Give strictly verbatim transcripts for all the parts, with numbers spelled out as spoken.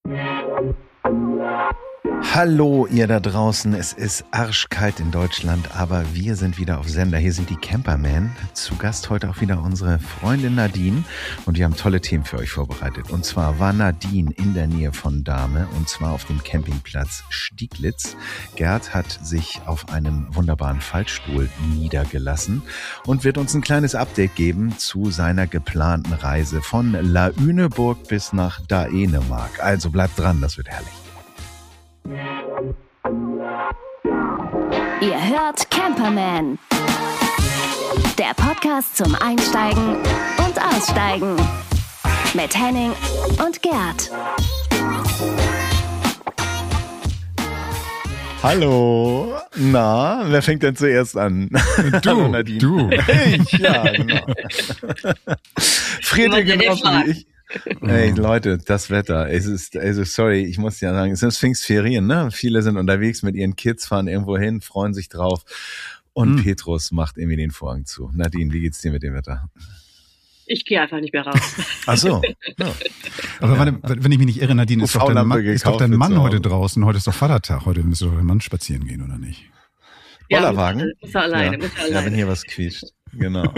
Hallo ihr da draußen, es ist arschkalt in Deutschland, aber wir sind wieder auf Sender. Hier sind die Campermen. Zu Gast heute auch wieder unsere Freundin Nadine und wir haben tolle Themen für euch vorbereitet. Und zwar war Nadine in der Nähe von Dahme und zwar auf dem Campingplatz Stieglitz. Gerd hat sich auf einem wunderbaren Fallstuhl niedergelassen und wird uns ein kleines Update geben zu seiner geplanten Reise von La Üneburg bis nach Dänemark. Also bleibt dran, das wird herrlich. Ihr hört Camperman, der Podcast zum Einsteigen und Aussteigen mit Henning und Gerd. Hallo, na, wer fängt denn zuerst an? Du, Hallo, Nadine. du. Ich, ja, genau. Friedrich genauso wie ich. Hey Leute, das Wetter, es ist, also sorry, ich muss ja sagen, es sind Pfingstferien, ne? Viele sind unterwegs mit ihren Kids, fahren irgendwo hin, freuen sich drauf und hm. Petrus macht irgendwie den Vorhang zu. Nadine, wie geht's dir mit dem Wetter? Ich gehe einfach nicht mehr raus. Ach so. Ja. Aber ja. wenn ich mich nicht irre, Nadine, ist doch dein Mann, ist doch dein Mann heute draußen, heute ist doch Vatertag, heute müsste doch dein Mann spazieren gehen, oder nicht? Bollerwagen? Ja, muss er alleine, ja. muss er alleine. Ja, wenn hier was quietscht. Genau.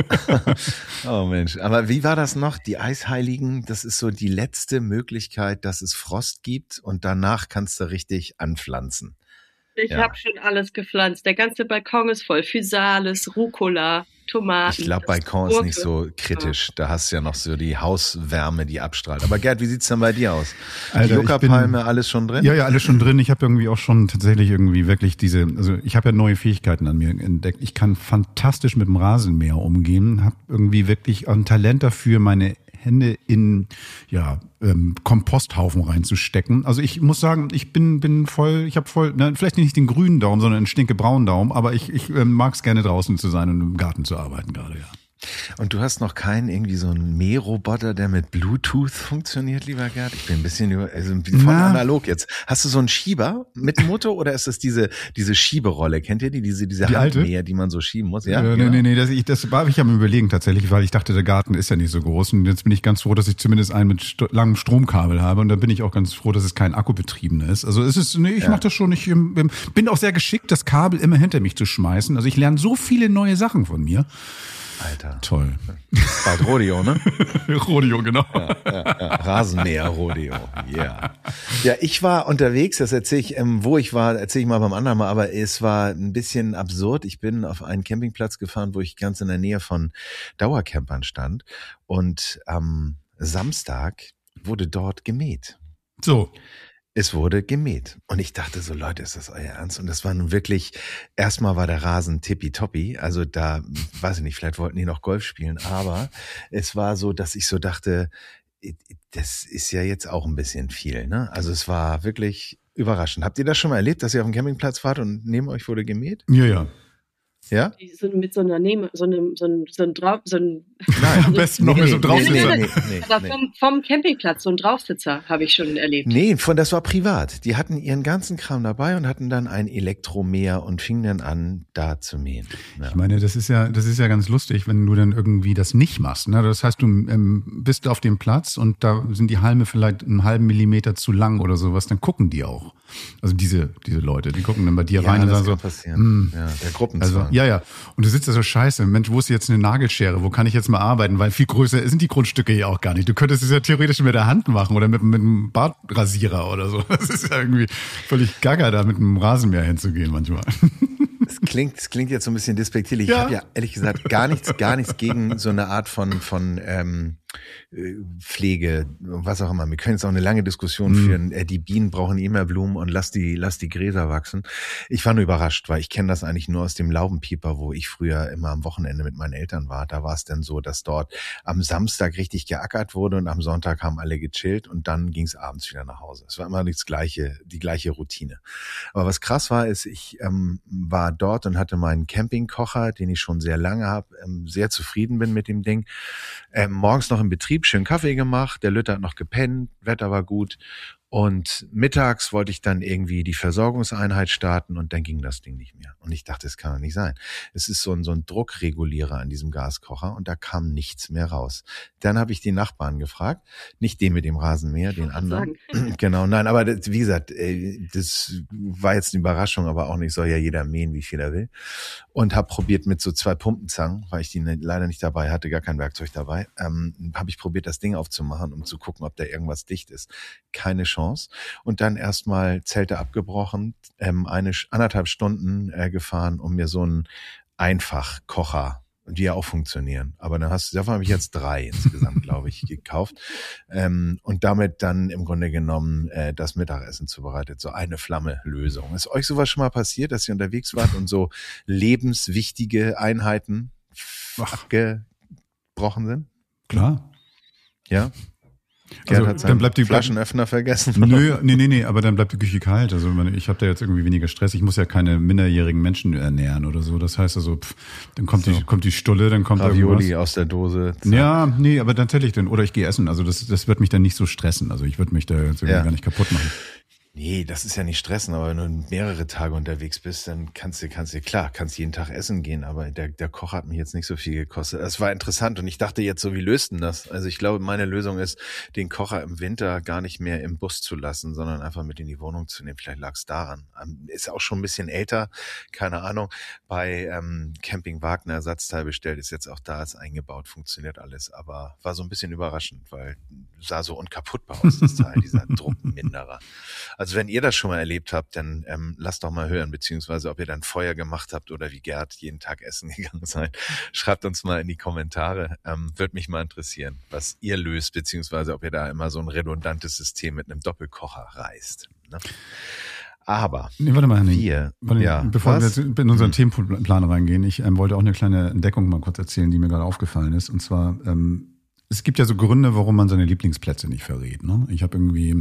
Oh Mensch. Aber wie war das noch? Die Eisheiligen, das ist so die letzte Möglichkeit, dass es Frost gibt und danach kannst du richtig anpflanzen. Ich ja. habe schon alles gepflanzt. Der ganze Balkon ist voll. Physalis, Rucola, Tomaten. Ich glaube, Balkon ist nicht so kritisch. Da hast du ja noch so die Hauswärme, die abstrahlt. Aber Gerd, wie sieht's denn bei dir aus? Die Yucca-Palme, alles schon drin? Ja, ja, alles schon drin. Ich habe irgendwie auch schon tatsächlich irgendwie wirklich diese, also ich habe ja neue Fähigkeiten an mir entdeckt. Ich kann fantastisch mit dem Rasenmäher umgehen, habe irgendwie wirklich ein Talent dafür, meine Hände in ja ähm, Komposthaufen reinzustecken. Also ich muss sagen, ich bin bin voll, ich habe voll, na, vielleicht nicht den grünen Daumen, sondern einen stinkebraunen Daumen, aber ich ich ähm, mag es gerne draußen zu sein und im Garten zu arbeiten gerade, ja. Und du hast noch keinen irgendwie so einen Mähroboter, der mit Bluetooth funktioniert, lieber Gerd? Ich bin ein bisschen über, also voll Na. analog jetzt. Hast du so einen Schieber mit Motor oder ist das diese diese Schieberolle? Kennt ihr die? Diese diese die Handmäher, die man so schieben muss? Ja, äh, genau. nee, nee, nee, das, ich, das war ich am Überlegen tatsächlich, weil ich dachte, der Garten ist ja nicht so groß und jetzt bin ich ganz froh, dass ich zumindest einen mit st- langem Stromkabel habe und dann bin ich auch ganz froh, dass es kein akkubetriebener ist. Also es ist, nee, ich ja. mache das schon. Ich ähm, bin auch sehr geschickt, das Kabel immer hinter mich zu schmeißen. Also ich lerne so viele neue Sachen von mir. Alter. Toll. Bald Rodeo, ne? Rodeo, genau. Ja, ja, ja. Rasenmäher-Rodeo, yeah. Ja, ich war unterwegs, das erzähle ich, ähm, wo ich war, erzähle ich mal beim anderen Mal, aber es war ein bisschen absurd. Ich bin auf einen Campingplatz gefahren, wo ich ganz in der Nähe von Dauercampern stand und am Samstag wurde dort gemäht. So. Es wurde gemäht. Und ich dachte so, Leute, ist das euer Ernst? Und das war nun wirklich, erstmal war der Rasen tippitoppi. Also da, weiß ich nicht, vielleicht wollten die noch Golf spielen. Aber es war so, dass ich so dachte, das ist ja jetzt auch ein bisschen viel, ne? Also es war wirklich überraschend. Habt ihr das schon mal erlebt, dass ihr auf dem Campingplatz wart und neben euch wurde gemäht? Ja, ja. Ja? Die sind mit so einer Nehme, so einem, so einem, so einem Drauf, so einem. Nein, am besten noch mit so einem Draufsitzer. Nee, nee, nee, aber nee. Vom, vom Campingplatz, so ein Draufsitzer habe ich schon erlebt. Nee, von, das war privat. Die hatten ihren ganzen Kram dabei und hatten dann ein Elektromäher und fingen dann an, da zu mähen. Ja. Ich meine, das ist ja, das ist ja ganz lustig, wenn du dann irgendwie das nicht machst, ne? Das heißt, du ähm, bist auf dem Platz und da sind die Halme vielleicht einen halben Millimeter zu lang oder sowas, dann gucken die auch. Also diese, diese Leute, die gucken dann bei dir ja, rein und das sagen kann so, passieren. Ja, der Gruppenzwang. Also, ja, ja. Und du sitzt da so scheiße. Mensch, wo ist jetzt eine Nagelschere? Wo kann ich jetzt mal arbeiten? Weil viel größer sind die Grundstücke ja auch gar nicht. Du könntest es ja theoretisch mit der Hand machen oder mit, mit einem Bartrasierer oder so. Das ist ja irgendwie völlig gaga, da mit einem Rasenmäher hinzugehen manchmal. Es klingt, es klingt jetzt so ein bisschen despektierlich. Ja. Ich habe ja ehrlich gesagt gar nichts, gar nichts gegen so eine Art von, von ähm, Pflege, was auch immer. Wir können jetzt auch eine lange Diskussion mhm. führen. Äh, die Bienen brauchen immer Blumen und lass die, lass die Gräser wachsen. Ich war nur überrascht, weil ich kenne das eigentlich nur aus dem Laubenpieper, wo ich früher immer am Wochenende mit meinen Eltern war. Da war es dann so, dass dort am Samstag richtig geackert wurde und am Sonntag haben alle gechillt und dann ging es abends wieder nach Hause. Es war immer das gleiche, die gleiche Routine. Aber was krass war, ist, ich ähm, war dort und hatte meinen Campingkocher, den ich schon sehr lange habe, ähm, sehr zufrieden bin mit dem Ding. Ähm, morgens noch im Betrieb schön Kaffee gemacht, der Lütter hat noch gepennt, Wetter war gut Und mittags wollte ich dann irgendwie die Versorgungseinheit starten und dann ging das Ding nicht mehr. Und ich dachte, das kann doch nicht sein. Es ist so ein, so ein Druckregulierer an diesem Gaskocher und da kam nichts mehr raus. Dann habe ich die Nachbarn gefragt, nicht den mit dem Rasenmäher, den anderen. Genau, nein, aber das, wie gesagt, das war jetzt eine Überraschung, aber auch nicht, soll ja jeder mähen, wie viel er will. Und habe probiert mit so zwei Pumpenzangen, weil ich die leider nicht dabei hatte, gar kein Werkzeug dabei, ähm, habe ich probiert, das Ding aufzumachen, um zu gucken, ob da irgendwas dicht ist. Keine Chance. Und dann erstmal Zelte abgebrochen, ähm, eine anderthalb Stunden äh, gefahren, um mir so einen Einfachkocher, die ja auch funktionieren. Aber dann hast du, davon habe ich jetzt drei insgesamt, glaube ich, gekauft. Ähm, und damit dann im Grunde genommen äh, das Mittagessen zubereitet. So eine Flamme-Lösung. Ist euch sowas schon mal passiert, dass ihr unterwegs wart und so lebenswichtige Einheiten abgebrochen sind? Klar. Ja? Also, Gerd hat dann bleibt die Flaschenöffner vergessen. Nö, nee, nee, nee, aber dann bleibt die Küche kalt. Also ich habe da jetzt irgendwie weniger Stress. Ich muss ja keine minderjährigen Menschen ernähren oder so. Das heißt also, pff, dann kommt so. die kommt die Stulle, dann kommt Ravioli irgendwas aus der Dose. Zack. Ja, nee, aber tatsächlich dann oder ich gehe essen. Also das das wird mich dann nicht so stressen. Also ich würde mich da jetzt irgendwie ja. gar nicht kaputt machen. Nee, das ist ja nicht stressen, aber wenn du mehrere Tage unterwegs bist, dann kannst du, kannst du, klar, kannst jeden Tag essen gehen, aber der, der Koch hat mich jetzt nicht so viel gekostet. Das war interessant und ich dachte jetzt so, wie löst denn das? Also ich glaube, meine Lösung ist, den Kocher im Winter gar nicht mehr im Bus zu lassen, sondern einfach mit in die Wohnung zu nehmen. Vielleicht lag es daran. Ist auch schon ein bisschen älter, keine Ahnung. Bei ähm, Camping Wagner Ersatzteil bestellt, ist jetzt auch da, ist eingebaut, funktioniert alles, aber war so ein bisschen überraschend, weil sah so unkaputtbar aus, das Teil, dieser Druckminderer. Also wenn ihr das schon mal erlebt habt, dann ähm, lasst doch mal hören, beziehungsweise ob ihr dann Feuer gemacht habt oder wie Gerd jeden Tag essen gegangen seid. Schreibt uns mal in die Kommentare. Ähm, Würde mich mal interessieren, was ihr löst, beziehungsweise ob ihr da immer so ein redundantes System mit einem Doppelkocher reißt. Ne? Aber nee, warte mal, Henning. wir, warte, ja, bevor was? wir jetzt in unseren hm. Themenplan reingehen, ich ähm, wollte auch eine kleine Entdeckung mal kurz erzählen, die mir gerade aufgefallen ist. Und zwar, ähm, es gibt ja so Gründe, warum man seine Lieblingsplätze nicht verrät. Ne? Ich habe irgendwie...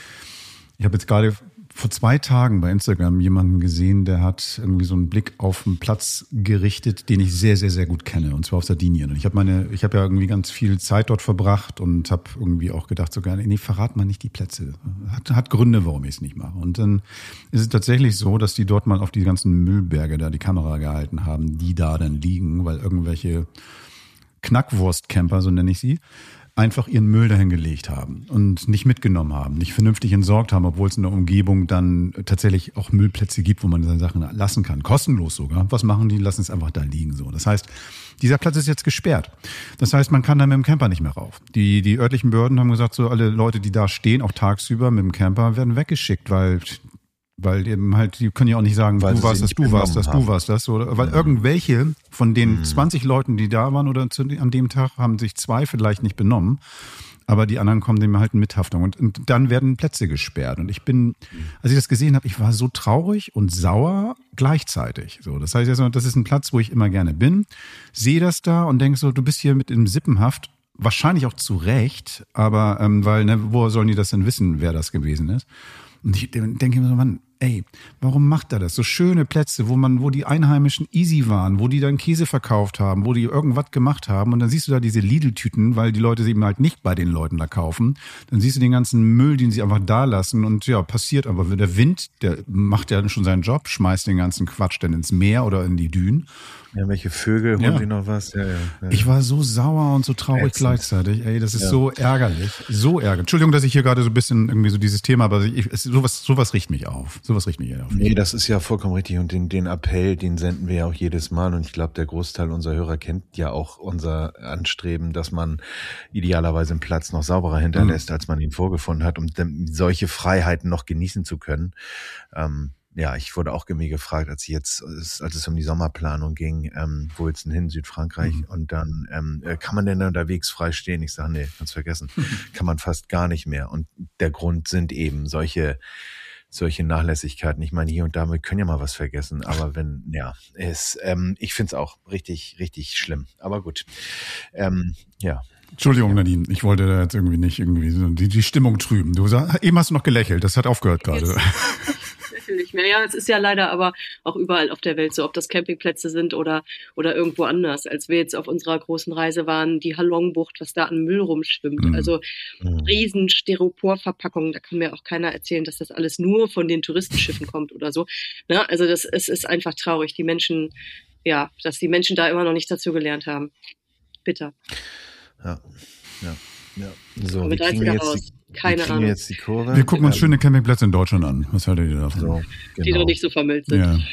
Ich habe jetzt gerade vor zwei Tagen bei Instagram jemanden gesehen, der hat irgendwie so einen Blick auf einen Platz gerichtet, den ich sehr, sehr, sehr gut kenne, und zwar auf Sardinien. Und ich habe meine, ich habe ja irgendwie ganz viel Zeit dort verbracht und habe irgendwie auch gedacht, so gerne, nee, verrat mal nicht die Plätze. Hat, hat Gründe, warum ich es nicht mache. Und dann ist es tatsächlich so, dass die dort mal auf die ganzen Müllberge da die Kamera gehalten haben, die da dann liegen, weil irgendwelche Knackwurstcamper, so nenne ich sie, einfach ihren Müll dahin gelegt haben und nicht mitgenommen haben, nicht vernünftig entsorgt haben, obwohl es in der Umgebung dann tatsächlich auch Müllplätze gibt, wo man seine Sachen lassen kann. Kostenlos sogar. Was machen die? Lassen es einfach da liegen. So. Das heißt, dieser Platz ist jetzt gesperrt. Das heißt, man kann da mit dem Camper nicht mehr rauf. Die, die örtlichen Behörden haben gesagt, so alle Leute, die da stehen, auch tagsüber mit dem Camper, werden weggeschickt, weil Weil eben halt, die können ja auch nicht sagen, weil du warst das, du warst das, du warst das. Oder weil mhm. irgendwelche von den mhm. zwanzig Leuten, die da waren oder zu, an dem Tag, haben sich zwei vielleicht nicht benommen. Aber die anderen kommen dem halt in Mithaftung. Und, und dann werden Plätze gesperrt. Und ich bin, als ich das gesehen habe, ich war so traurig und sauer gleichzeitig. So, das heißt, das ist ein Platz, wo ich immer gerne bin. Sehe das da und denke so, du bist hier mit in Sippenhaft. Wahrscheinlich auch zu Recht. Aber, ähm, weil, ne, woher sollen die das denn wissen, wer das gewesen ist? Und ich denke mir so, Mann, ey, warum macht er das? So schöne Plätze, wo man, wo die Einheimischen easy waren, wo die dann Käse verkauft haben, wo die irgendwas gemacht haben, und dann siehst du da diese Lidl-Tüten, weil die Leute sie eben halt nicht bei den Leuten da kaufen. Dann siehst du den ganzen Müll, den sie einfach da lassen, und ja, passiert aber. Der Wind, der macht ja schon seinen Job, schmeißt den ganzen Quatsch dann ins Meer oder in die Dünen. Ja, welche Vögel, ja. holen die noch was? Ja, ja, ja. Ich war so sauer und so traurig Ätzend. gleichzeitig. Ey, das ist ja. so ärgerlich. So ärgerlich. Entschuldigung, dass ich hier gerade so ein bisschen irgendwie so dieses Thema, aber ich, es, sowas, sowas riecht mich auf. Sowas riecht mich auf. Nee, das ist ja vollkommen richtig. Und den, den Appell, den senden wir ja auch jedes Mal. Und ich glaube, der Großteil unserer Hörer kennt ja auch unser Anstreben, dass man idealerweise einen Platz noch sauberer hinterlässt, mhm. als man ihn vorgefunden hat, um solche Freiheiten noch genießen zu können. Ähm, Ja, ich wurde auch mir gefragt, als ich jetzt, als es um die Sommerplanung ging, ähm, wo willst du denn hin, Südfrankreich? Mhm. Und dann, ähm, kann man denn unterwegs frei stehen? Ich sage, nee, kannst vergessen. Mhm. Kann man fast gar nicht mehr. Und der Grund sind eben solche, solche Nachlässigkeiten. Ich meine, hier und da, wir können ja mal was vergessen. Aber wenn, ja, es, ähm, ich find's auch richtig, richtig schlimm. Aber gut, ähm, ja. Entschuldigung, Nadine, ich wollte da jetzt irgendwie nicht irgendwie so die, die Stimmung trüben. Du sag, eben hast du noch gelächelt, das hat aufgehört gerade. Natürlich, mehr. Ja, es ist ja leider aber auch überall auf der Welt so, ob das Campingplätze sind oder, oder irgendwo anders. Als wir jetzt auf unserer großen Reise waren, die Halongbucht, was da an Müll rumschwimmt. Mhm. Also riesen Styroporverpackungen, da kann mir auch keiner erzählen, dass das alles nur von den Touristenschiffen kommt oder so. Ne? Also das es ist einfach traurig, die Menschen, ja, dass die Menschen da immer noch nicht dazu gelernt haben. Bitter. Ja, ja, ja. So, aber wir da ist kriegen wieder jetzt raus. die, Keine wir Ahnung. Jetzt die Kurve. Wir gucken uns schöne Campingplätze in Deutschland an. Was haltet ihr davon? So, genau. Die doch nicht so vermüllt sind. Ja.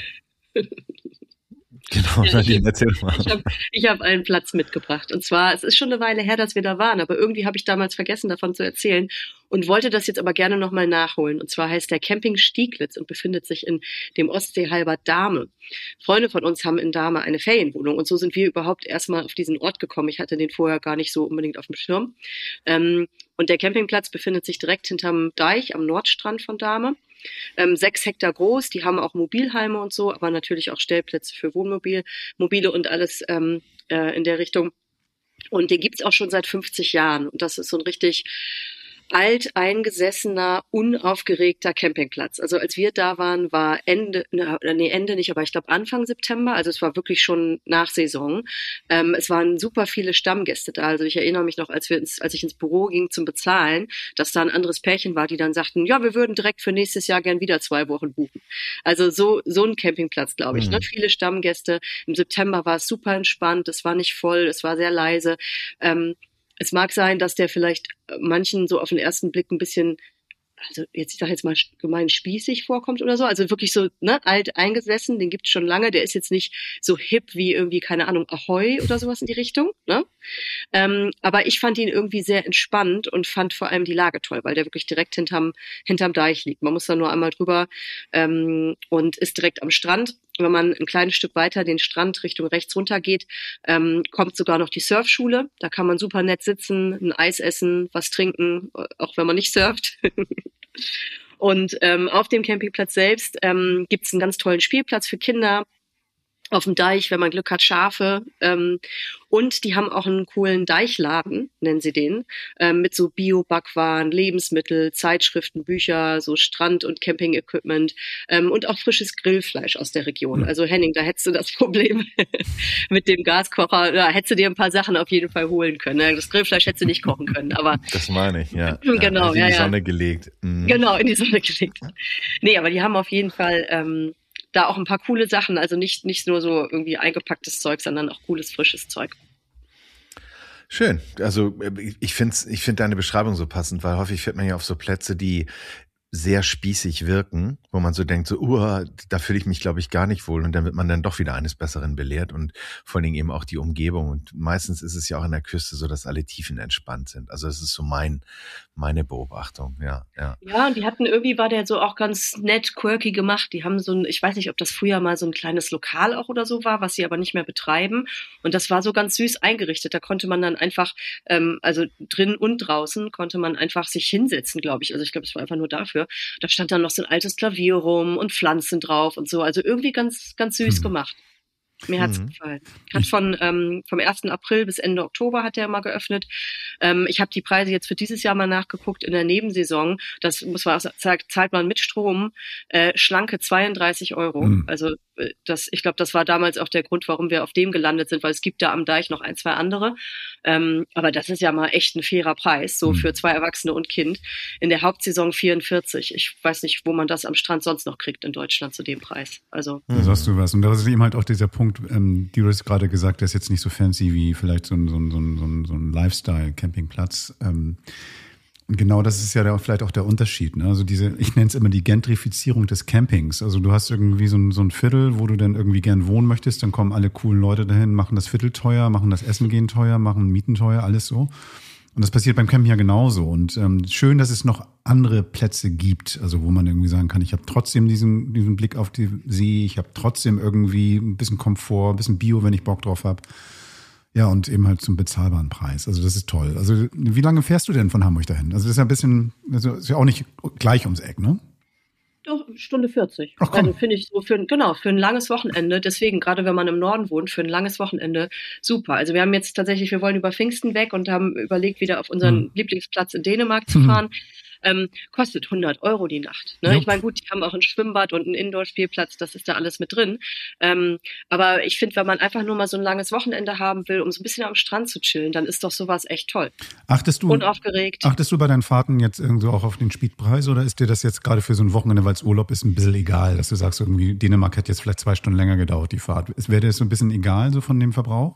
Genau, ja, ich, erzähl mal. Ich habe ich hab einen Platz mitgebracht. Und zwar, es ist schon eine Weile her, dass wir da waren, aber irgendwie habe ich damals vergessen, davon zu erzählen und wollte das jetzt aber gerne nochmal nachholen. Und zwar heißt der Camping Stieglitz und befindet sich in dem Ostseehalber Dahme. Freunde von uns haben in Dahme eine Ferienwohnung und so sind wir überhaupt erstmal auf diesen Ort gekommen. Ich hatte den vorher gar nicht so unbedingt auf dem Schirm. Ähm, und der Campingplatz befindet sich direkt hinterm Deich am Nordstrand von Dahme. Ähm, sechs Hektar groß, die haben auch Mobilheime und so, aber natürlich auch Stellplätze für Wohnmobil, mobile und alles ähm, äh, in der Richtung. Und den gibt's auch schon seit fünfzig Jahren. Und das ist so ein richtig alteingesessener, unaufgeregter Campingplatz. Also als wir da waren, war Ende, nee, Ende nicht, aber ich glaube Anfang September, also es war wirklich schon nach Saison. Ähm, es waren super viele Stammgäste da. Also ich erinnere mich noch, als wir ins, als ich ins Büro ging zum Bezahlen, dass da ein anderes Pärchen war, die dann sagten, ja, wir würden direkt für nächstes Jahr gern wieder zwei Wochen buchen. Also so, so ein Campingplatz, glaube ich, mhm. ne? Viele Stammgäste. Im September war es super entspannt, es war nicht voll, es war sehr leise. Ähm, Es mag sein, dass der vielleicht manchen so auf den ersten Blick ein bisschen, also jetzt, ich sage jetzt mal gemein spießig vorkommt oder so, also wirklich so ne, alt eingesessen, den gibt's schon lange, der ist jetzt nicht so hip wie irgendwie, keine Ahnung, Ahoi oder sowas in die Richtung, ne? Ähm, aber ich fand ihn irgendwie sehr entspannt und fand vor allem die Lage toll, weil der wirklich direkt hinterm, hinterm Deich liegt. Man muss da nur einmal drüber ähm, und ist direkt am Strand. Wenn man ein kleines Stück weiter den Strand Richtung rechts runter geht, ähm, kommt sogar noch die Surfschule. Da kann man super nett sitzen, ein Eis essen, was trinken, auch wenn man nicht surft. Und ähm, auf dem Campingplatz selbst ähm, gibt es einen ganz tollen Spielplatz für Kinder. Auf dem Deich, wenn man Glück hat, Schafe. Ähm, und die haben auch einen coolen Deichladen, nennen sie den, ähm, mit so Bio-Backwaren, Lebensmittel, Zeitschriften, Bücher, so Strand- und Camping-Equipment ähm, und auch frisches Grillfleisch aus der Region. Also Henning, da hättest du das Problem mit dem Gaskocher, da hättest du dir ein paar Sachen auf jeden Fall holen können. Ne? Das Grillfleisch hättest du nicht kochen können, aber... Das meine ich, ja. Genau, ja, in die ja, Sonne ja. gelegt. Mhm. Genau, in die Sonne gelegt. Nee, aber die haben auf jeden Fall... Ähm, da auch ein paar coole Sachen, also nicht, nicht nur so irgendwie eingepacktes Zeug, sondern auch cooles, frisches Zeug. Schön. Also ich finde ich find deine Beschreibung so passend, weil häufig fährt man ja auf so Plätze, die sehr spießig wirken, wo man so denkt, so, uh, da fühle ich mich, glaube ich, gar nicht wohl. Und dann wird man dann doch wieder eines Besseren belehrt und vor allen Dingen eben auch die Umgebung. Und meistens ist es ja auch an der Küste so, dass alle Tiefen entspannt sind. Also das ist so mein, meine Beobachtung, ja, ja. Ja, und die hatten irgendwie, war der so auch ganz nett, quirky gemacht. Die haben so ein, ich weiß nicht, ob das früher mal so ein kleines Lokal auch oder so war, was sie aber nicht mehr betreiben. Und das war so ganz süß eingerichtet. Da konnte man dann einfach, ähm, also drin und draußen konnte man einfach sich hinsetzen, glaube ich. Also ich glaube, es war einfach nur dafür. Da stand dann noch so ein altes Klavier rum und Pflanzen drauf und so. Also irgendwie ganz, ganz süß Hm. gemacht. Mir hat's Mhm. gefallen. Hat von ähm, vom ersten April bis Ende Oktober hat der mal geöffnet. Ähm, ich habe die Preise jetzt für dieses Jahr mal nachgeguckt in der Nebensaison. Das muss man zahlt, zahlt man mit Strom äh, schlanke zweiunddreißig Euro. Mhm. Also äh, das, ich glaube, das war damals auch der Grund, warum wir auf dem gelandet sind, weil es gibt da am Deich noch ein, zwei andere. Ähm, aber das ist ja mal echt ein fairer Preis, so Mhm. für zwei Erwachsene und Kind. In der Hauptsaison vierundvierzig. Ich weiß nicht, wo man das am Strand sonst noch kriegt in Deutschland zu dem Preis. Also Da sagst du was. Und das ist eben halt auch dieser Punkt, ähm, die du hast gerade gesagt, der ist jetzt nicht so fancy wie vielleicht so ein, so ein, so ein, so ein, so ein Lifestyle-Campingplatz. Ähm, und genau das ist ja der, vielleicht auch der Unterschied. Ne? Also diese, ich nenne es immer die Gentrifizierung des Campings. Also du hast irgendwie so ein, so ein Viertel, wo du dann irgendwie gern wohnen möchtest, dann kommen alle coolen Leute dahin, machen das Viertel teuer, machen das Essen gehen teuer, machen Mieten teuer, alles so. Und das passiert beim Camping ja genauso. Und ähm, schön, dass es noch andere Plätze gibt, also wo man irgendwie sagen kann, ich habe trotzdem diesen diesen Blick auf die See, ich habe trotzdem irgendwie ein bisschen Komfort, ein bisschen Bio, wenn ich Bock drauf habe. Ja, und eben halt zum bezahlbaren Preis. Also das ist toll. Also wie lange fährst du denn von Hamburg dahin? Also das ist ja ein bisschen, also ist ja auch nicht gleich ums Eck, ne? Doch, Stunde vierzig. Ach, komm. Also finde ich so für ein, genau, für ein langes Wochenende. Deswegen, gerade wenn man im Norden wohnt, für ein langes Wochenende super. Also wir haben jetzt tatsächlich, wir wollen über Pfingsten weg und haben überlegt, wieder auf unseren Hm. Lieblingsplatz in Dänemark zu Mhm. fahren. ähm, kostet hundert Euro die Nacht. Ne? Ich meine, gut, die haben auch ein Schwimmbad und einen Indoor-Spielplatz, das ist da alles mit drin. Ähm, aber ich finde, wenn man einfach nur mal so ein langes Wochenende haben will, um so ein bisschen am Strand zu chillen, dann ist doch sowas echt toll. Achtest du, unaufgeregt. Achtest du bei deinen Fahrten jetzt irgendwie auch auf den Spritpreis oder ist dir das jetzt gerade für so ein Wochenende, weil es Urlaub ist, ein bisschen egal, dass du sagst, irgendwie Dänemark hätte jetzt vielleicht zwei Stunden länger gedauert, die Fahrt. Wäre dir das so ein bisschen egal, so von dem Verbrauch?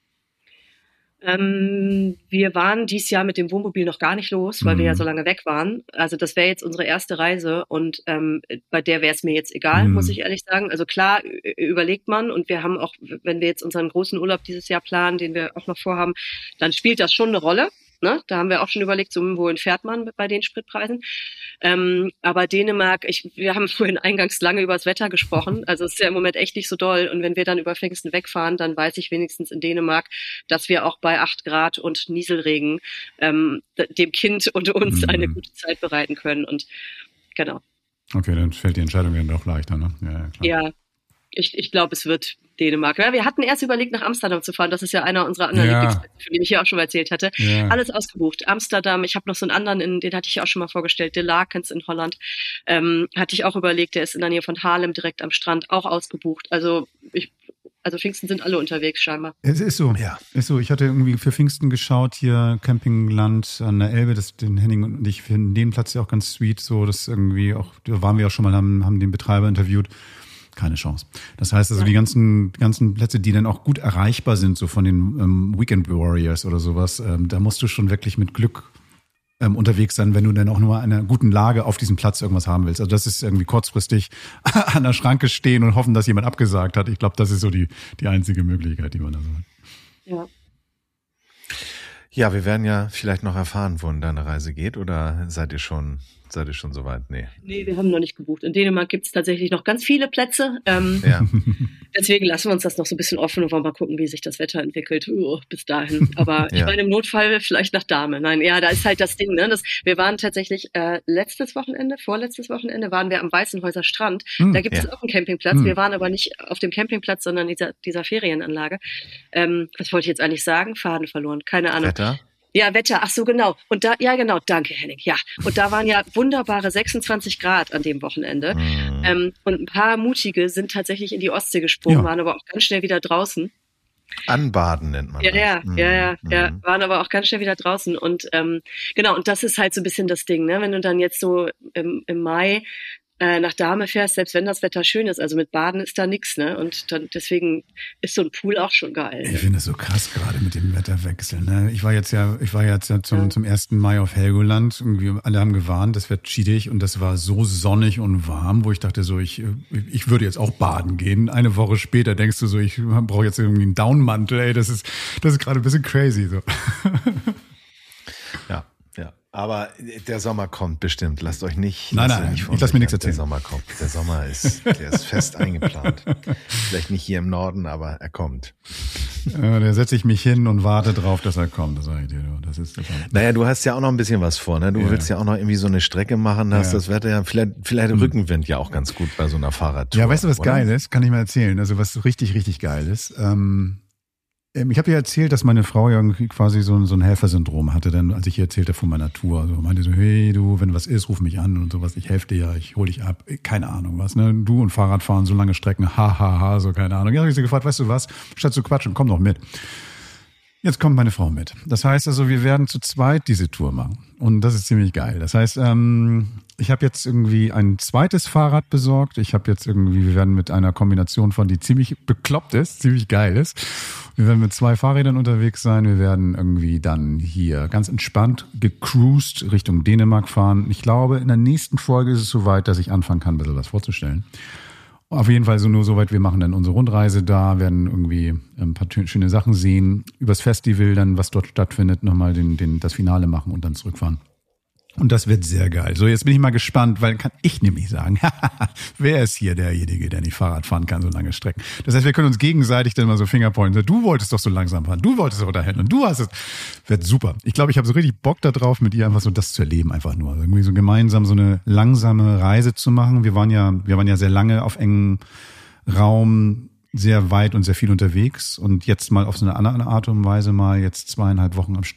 Ähm, wir waren dieses Jahr mit dem Wohnmobil noch gar nicht los, weil mhm. wir ja so lange weg waren. Also das wäre jetzt unsere erste Reise und ähm, bei der wäre es mir jetzt egal, mhm. muss ich ehrlich sagen. Also klar, überlegt man und wir haben auch, wenn wir jetzt unseren großen Urlaub dieses Jahr planen, den wir auch noch vorhaben, dann spielt das schon eine Rolle. Ne? Da haben wir auch schon überlegt, so, wohin fährt man bei den Spritpreisen. Ähm, aber Dänemark, ich, wir haben vorhin eingangs lange über das Wetter gesprochen. Also es ist ja im Moment echt nicht so doll. Und wenn wir dann über Pfingsten wegfahren, dann weiß ich wenigstens in Dänemark, dass wir auch bei acht Grad und Nieselregen ähm, dem Kind und uns mhm. eine gute Zeit bereiten können. Und genau. Okay, dann fällt die Entscheidung dann doch leichter, ne? Ja, ja, klar. Ja, ich, ich glaube, es wird Dänemark. Ja, wir hatten erst überlegt, nach Amsterdam zu fahren. Das ist ja einer unserer anderen ja. Lieblingsplätze, von dem ich ja auch schon mal erzählt hatte. Ja. Alles ausgebucht. Amsterdam, ich habe noch so einen anderen, in, den hatte ich ja auch schon mal vorgestellt, De Lakens in Holland. Ähm, hatte ich auch überlegt, der ist in der Nähe von Haarlem, direkt am Strand, auch ausgebucht. Also ich Also Pfingsten sind alle unterwegs scheinbar. Es ist so, ja. Ist so. Ich hatte irgendwie für Pfingsten geschaut, hier Campingland an der Elbe, das, den Henning und ich finden den Platz ja auch ganz sweet, so, das irgendwie auch, da waren wir auch schon mal, haben, haben den Betreiber interviewt. Keine Chance. Das heißt also, ja. die ganzen ganzen Plätze, die dann auch gut erreichbar sind, so von den ähm, Weekend Warriors oder sowas, ähm, da musst du schon wirklich mit Glück ähm, unterwegs sein, wenn du dann auch nur in einer guten Lage auf diesem Platz irgendwas haben willst. Also das ist irgendwie kurzfristig an der Schranke stehen und hoffen, dass jemand abgesagt hat. Ich glaube, das ist so die die einzige Möglichkeit, die man da so hat. Ja. Ja, wir werden ja vielleicht noch erfahren, wohin deine Reise geht, oder seid ihr schon, seid ihr schon soweit? Nee. Nee, wir haben noch nicht gebucht. In Dänemark gibt es tatsächlich noch ganz viele Plätze. Ähm, ja. Deswegen lassen wir uns das noch so ein bisschen offen und wollen mal gucken, wie sich das Wetter entwickelt. Uh, bis dahin. Aber ja. ich meine, im Notfall vielleicht nach Dahme. Nein, ja, da ist halt das Ding, ne? Das, wir waren tatsächlich äh, letztes Wochenende, vorletztes Wochenende, waren wir am Weißenhäuser Strand. Hm, da gibt es ja. auch einen Campingplatz. Hm. Wir waren aber nicht auf dem Campingplatz, sondern dieser, dieser Ferienanlage. Ähm, was wollte ich jetzt eigentlich sagen? Faden verloren. Keine Ahnung. Wetter? Ja, Wetter, ach so, genau. Und da, ja, genau, danke, Henning, ja. Und da waren ja wunderbare sechsundzwanzig Grad an dem Wochenende. Mhm. Ähm, und ein paar Mutige sind tatsächlich in die Ostsee gesprungen, ja. waren aber auch ganz schnell wieder draußen. Anbaden nennt man ja, das. Ja, mhm. ja, ja, mhm. ja, waren aber auch ganz schnell wieder draußen. Und ähm, genau, und das ist halt so ein bisschen das Ding, ne? Wenn du dann jetzt so im, im Mai äh, nach Dahme fährst, selbst wenn das Wetter schön ist, also mit Baden ist da nix, ne? Und dann deswegen ist so ein Pool auch schon geil. Ich finde es so krass gerade mit dem Wetterwechsel, ne? Ich war jetzt ja, ich war jetzt ja zum, ja. zum ersten Mai auf Helgoland. Irgendwie alle haben gewarnt, das wird schiedig und das war so sonnig und warm, wo ich dachte so, ich, ich würde jetzt auch baden gehen. Eine Woche später denkst du so, ich brauche jetzt irgendwie einen Downmantel, ey, das ist, das ist gerade ein bisschen crazy, so. Ja. Aber der Sommer kommt bestimmt. Lasst euch nicht. Nein, nein, nicht ich lass mir nichts erzählen. Der Sommer kommt. Der Sommer ist, der ist fest eingeplant. Vielleicht nicht hier im Norden, aber er kommt. Ja, da setze ich mich hin und warte drauf, dass er kommt. Das sage ich dir. Das ist das. Naja, du hast ja auch noch ein bisschen was vor, ne? Du ja. willst ja auch noch irgendwie so eine Strecke machen. Da hast ja. das Wetter ja, vielleicht, vielleicht mhm. Rückenwind ja auch ganz gut bei so einer Fahrradtour. Ja, weißt du, was oder? geil ist? Kann ich mal erzählen. Also was richtig, richtig geil ist. Ähm, Ich habe dir erzählt, dass meine Frau ja quasi so, so ein Helfersyndrom hatte, dann, als ich ihr erzählte von meiner Tour. Also meinte so, hey du, wenn was ist, ruf mich an und sowas. Ich helfe dir ja, ich hole dich ab. Keine Ahnung was, ne? Du und Fahrradfahren, so lange Strecken, ha, ha, ha, so keine Ahnung. Ja, habe ich sie gefragt, weißt du was, statt zu quatschen, komm doch mit. Jetzt kommt meine Frau mit. Das heißt also, wir werden zu zweit diese Tour machen. Und das ist ziemlich geil. Das heißt, ähm, ich habe jetzt irgendwie ein zweites Fahrrad besorgt. Ich habe jetzt irgendwie, wir werden mit einer Kombination von, die ziemlich bekloppt ist, ziemlich geil ist. Wir werden mit zwei Fahrrädern unterwegs sein. Wir werden irgendwie dann hier ganz entspannt gecruised Richtung Dänemark fahren. Ich glaube, in der nächsten Folge ist es soweit, dass ich anfangen kann, ein bisschen was vorzustellen. Auf jeden Fall so nur soweit, wir machen dann unsere Rundreise da, werden irgendwie ein paar schöne Sachen sehen, übers Festival dann, was dort stattfindet, nochmal den, den, das Finale machen und dann zurückfahren. Und das wird sehr geil. So, jetzt bin ich mal gespannt, weil kann ich nämlich sagen, wer ist hier derjenige, der nicht Fahrrad fahren kann, so lange Strecken. Das heißt, wir können uns gegenseitig dann mal so Fingerpointen. Du wolltest doch so langsam fahren, du wolltest doch dahin und du hast es. Wird super. Ich glaube, ich habe so richtig Bock da drauf, mit ihr einfach so das zu erleben, einfach nur. Irgendwie so gemeinsam so eine langsame Reise zu machen. Wir waren ja, wir waren ja sehr lange auf engem Raum, sehr weit und sehr viel unterwegs und jetzt mal auf so eine andere Art und Weise mal jetzt zweieinhalb Wochen am Stück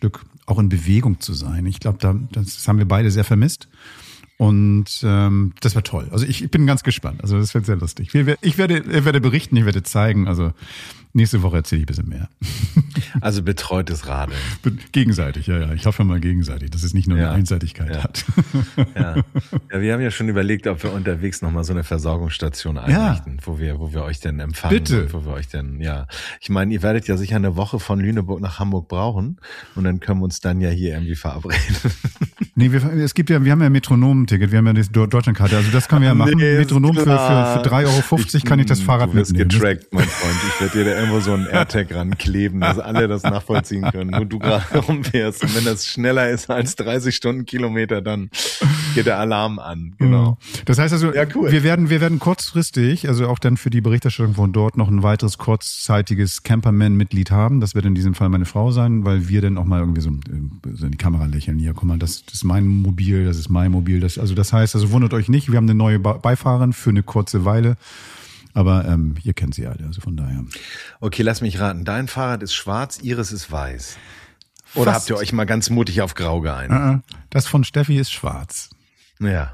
auch in Bewegung zu sein. Ich glaube, da, das haben wir beide sehr vermisst. Und ähm, das war toll. Also ich, ich bin ganz gespannt. Also das wird sehr lustig. Ich werde, ich werde berichten, ich werde zeigen. Also nächste Woche erzähle ich ein bisschen mehr. Also betreutes Radeln. Gegenseitig, ja, ja. Ich hoffe mal gegenseitig, dass es nicht nur ja. eine Einseitigkeit ja. hat. Ja. ja, wir haben ja schon überlegt, ob wir unterwegs nochmal so eine Versorgungsstation einrichten, ja. wo wir, wo wir euch denn empfangen. Bitte. Und wo wir euch denn, ja. Ich meine, ihr werdet ja sicher eine Woche von Lüneburg nach Hamburg brauchen und dann können wir uns dann ja hier irgendwie verabreden. Nee, wir, es gibt ja, wir haben ja Metronom-Ticket, wir haben ja die Deutschlandkarte, also das können wir ja machen. Nee, Metronom für, für, für drei Euro fünfzig ich, kann ich das Fahrrad du wirst mitnehmen. getrackt, mein Freund. Ich werde dir da irgendwo so einen AirTag rankleben, dass alle das nachvollziehen können, wo du gerade rumfährst. Und wenn das schneller ist als dreißig Stundenkilometer, dann geht der Alarm an. Genau. Das heißt also, ja, cool. wir werden, wir werden kurzfristig, also auch dann für die Berichterstattung von dort noch ein weiteres kurzzeitiges Camperman-Mitglied haben. Das wird in diesem Fall meine Frau sein, weil wir dann auch mal irgendwie so, so in die Kamera lächeln. Hier, guck mal, das, das ist mein Mobil, das ist mein Mobil. Das, also das heißt, also wundert euch nicht, wir haben eine neue Beifahrerin für eine kurze Weile. Aber ähm, ihr kennt sie alle, also von daher. Okay, lass mich raten. Dein Fahrrad ist schwarz, ihres ist weiß. Oder Fast. Habt ihr euch mal ganz mutig auf grau geeinigt? Das von Steffi ist schwarz. Ja.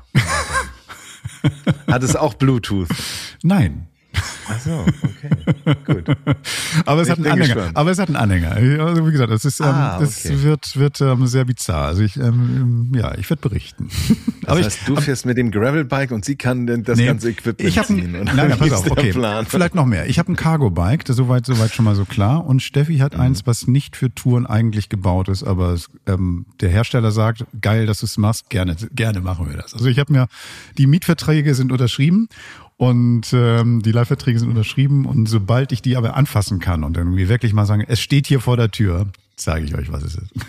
Hat es auch Bluetooth? Nein. Ach so, okay, gut. Aber es ich hat einen Anhänger. Gespannt. Aber es hat einen Anhänger. Also wie gesagt, das ist, ah, ähm, das okay. wird, wird ähm, sehr bizarr. Also ich, ähm, ja, ich werde berichten. Das aber heißt, ich, du fährst mit dem Gravelbike und sie kann das nee, ganze Equipment ich hab ein, ziehen. Nein, nein, pass auf, okay. Plan? Vielleicht noch mehr. Ich habe ein Cargo-Bike, das soweit, soweit schon mal so klar. Und Steffi hat mhm. eins, was nicht für Touren eigentlich gebaut ist, aber es, ähm, der Hersteller sagt, geil, dass du es machst, gerne, gerne machen wir das. Also ich habe mir, die Mietverträge sind unterschrieben. Und ähm, die Leihverträge sind unterschrieben und sobald ich die aber anfassen kann und irgendwie wirklich mal sagen, es steht hier vor der Tür, zeige ich euch, was es ist.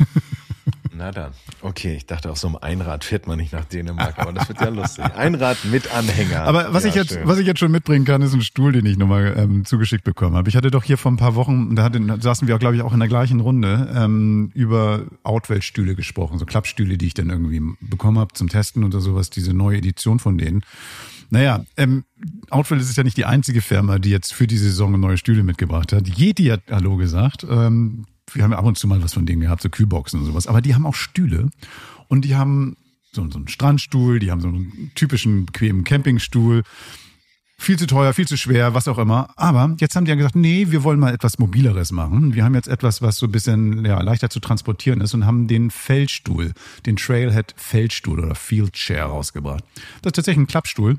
Na dann, okay, ich dachte auf so einem Einrad fährt man nicht nach Dänemark, aber das wird ja lustig. Einrad mit Anhänger. Aber was ja, ich jetzt, schön. was ich jetzt schon mitbringen kann, ist ein Stuhl, den ich nochmal ähm, zugeschickt bekommen habe. Ich hatte doch hier vor ein paar Wochen, da, hatte, da saßen wir, glaube ich, auch in der gleichen Runde, ähm, über Outwell-Stühle gesprochen, so Klappstühle, die ich dann irgendwie bekommen habe zum Testen oder sowas, diese neue Edition von denen. Naja, ähm, Outwell ist ja nicht die einzige Firma, die jetzt für die Saison neue Stühle mitgebracht hat. Yeti hat Hallo gesagt. Ähm, wir haben ja ab und zu mal was von denen gehabt, so Kühlboxen und sowas. Aber die haben auch Stühle und die haben so, so einen Strandstuhl, die haben so einen typischen bequemen Campingstuhl. Viel zu teuer, viel zu schwer, was auch immer. Aber jetzt haben die ja gesagt, nee, wir wollen mal etwas Mobileres machen. Wir haben jetzt etwas, was so ein bisschen ja, leichter zu transportieren ist und haben den Feldstuhl, den Trailhead Feldstuhl oder Field Chair rausgebracht. Das ist tatsächlich ein Klappstuhl,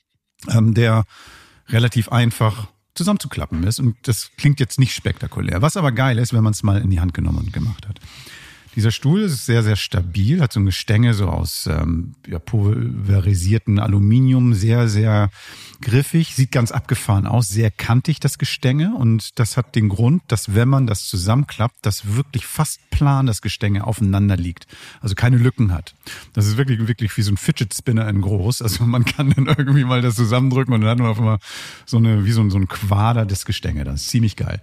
ähm, der relativ einfach zusammenzuklappen ist. Und das klingt jetzt nicht spektakulär. Was aber geil ist, wenn man es mal in die Hand genommen und gemacht hat. Dieser Stuhl ist sehr, sehr stabil, hat so ein Gestänge so aus ähm, ja, pulverisierten Aluminium, sehr, sehr griffig, sieht ganz abgefahren aus, sehr kantig das Gestänge und das hat den Grund, dass wenn man das zusammenklappt, das wirklich fast plan das Gestänge aufeinander liegt, also keine Lücken hat. Das ist wirklich, wirklich wie so ein Fidget Spinner in groß, also man kann dann irgendwie mal das zusammendrücken und dann hat man auf einmal so eine, wie so ein, so ein Quader des Gestänge, das ist ziemlich geil.